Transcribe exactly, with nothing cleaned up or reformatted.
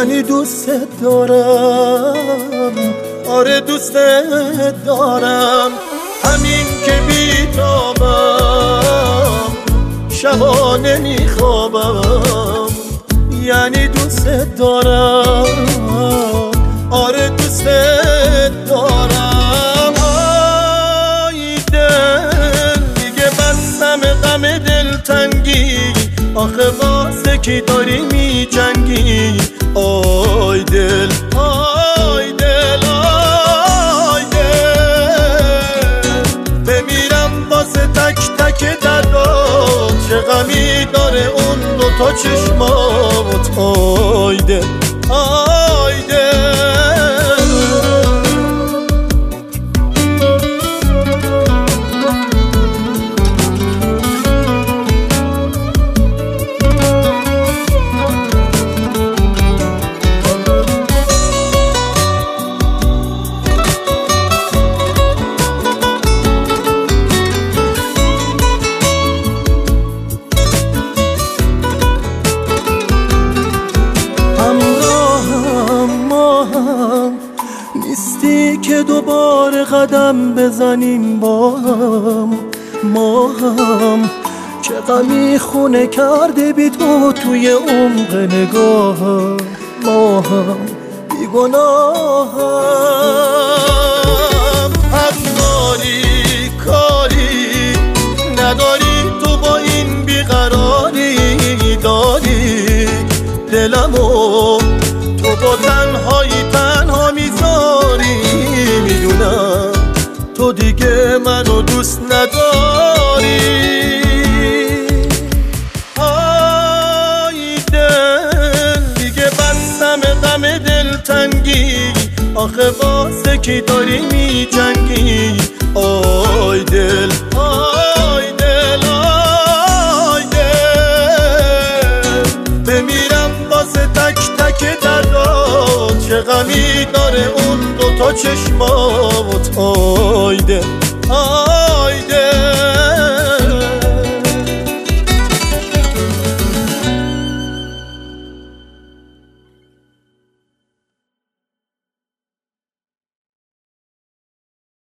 یعنی دوست دارم، آره دوست دارم. همین که بیتابم شبا نمیخوابم، یعنی دوست دارم، آره دوست دارم. آی دل دیگه بستم غم دلتنگی، آخه واسه کی داری می جنگی؟ آی دل آی دل آی دل، بمیرم واسه تک تک دردات، چه غمی داره اون دوتا چشمات. آی دل آی دل. نیستی که دوباره قدم بزنیم با هم، ما هم چه غمی خونه کرده بی تو توی عمق نگاهم، ما هم بی گناهم. حق داری کاری نداری تو با این بیقراری، داری دلمو تو با تنهایی تنها میذاری. میدونم تو دیگه منو دوست نداری. آی دل دیگه بستم غم دلتنگی، آخه واسه کی داری می جنگی؟ آی دل آی دل آی دل، بمیرم واسه تک تک دردات، چه غمی داره اون دوتا چشمات. آی دل آی دل.